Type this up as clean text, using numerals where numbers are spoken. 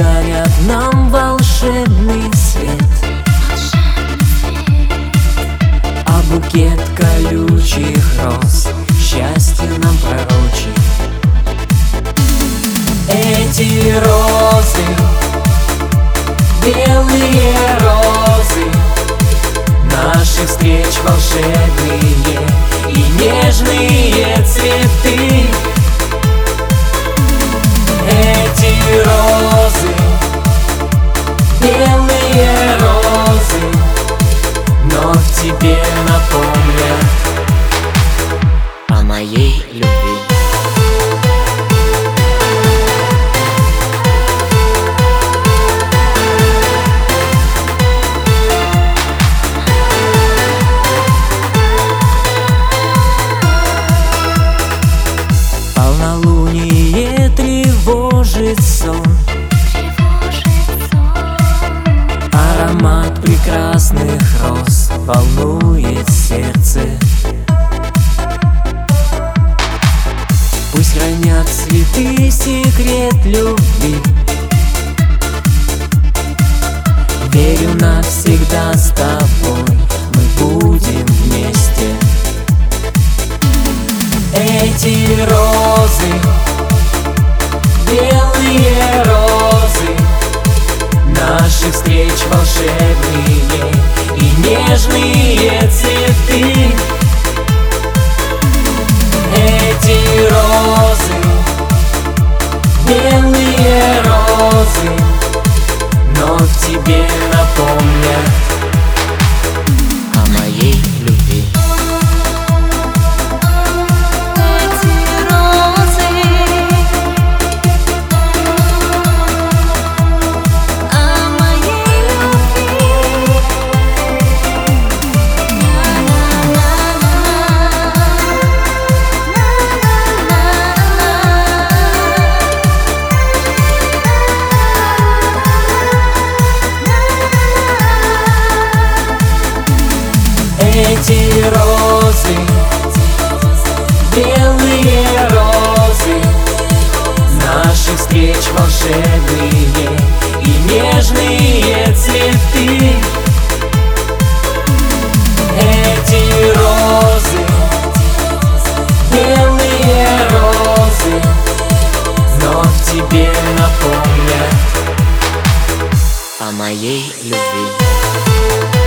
дарят нам волшебный свет, а букет колючих роз счастье нам пророчит. Эти розы, белые розы, наших встреч волшебные и нежные цветы. Эти розы, белые розы, вновь тебе напомнят о моей любви. Полнолуние тревожит сон, аромат прекрасных роз волнует сердце. Пусть хранят цветы секрет любви. Верю, навсегда с тобой мы будем вместе. Эти розы, белые розы, наших встреч волшебные и нежные цветы. Эти розы, белые розы, вновь тебе напомнят о моей любви. Эти розы, белые розы, наших встреч волшебные и нежные цветы. Эти розы, белые розы, вновь тебе напомнят о моей любви.